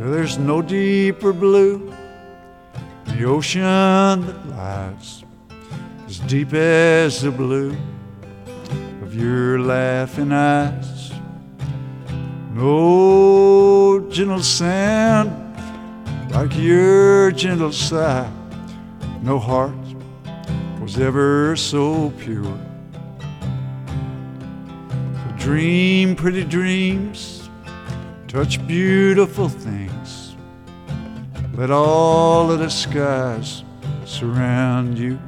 There's no deeper blue than the ocean that lies as deep as the blue of your laughing eyes. No gentle sound like your gentle sigh. No heart was ever so pure. So dream pretty dreams, touch beautiful things. Let all of the skies surround you.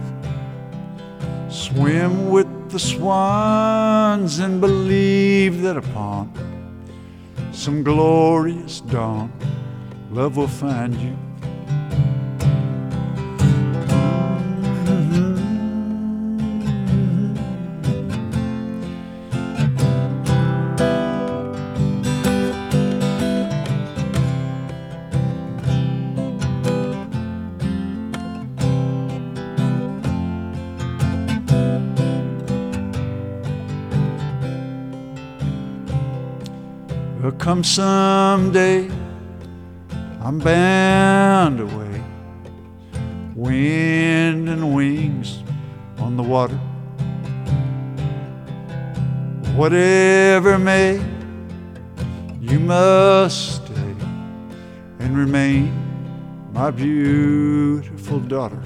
Swim with the swans and believe that upon some glorious dawn, love will find you. There'll come someday I'm bound away, wind and wings on the water. Whatever may, you must stay and remain my beautiful daughter.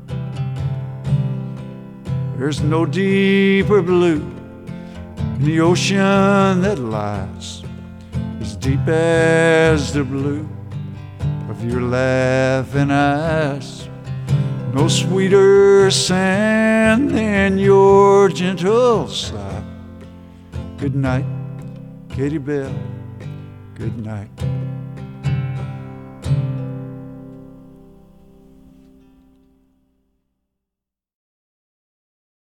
There's no deeper blue in the ocean that lies as deep as the blue of your laughing eyes. No sweeter sand than your gentle sigh. Good night, Katie Bell, good night.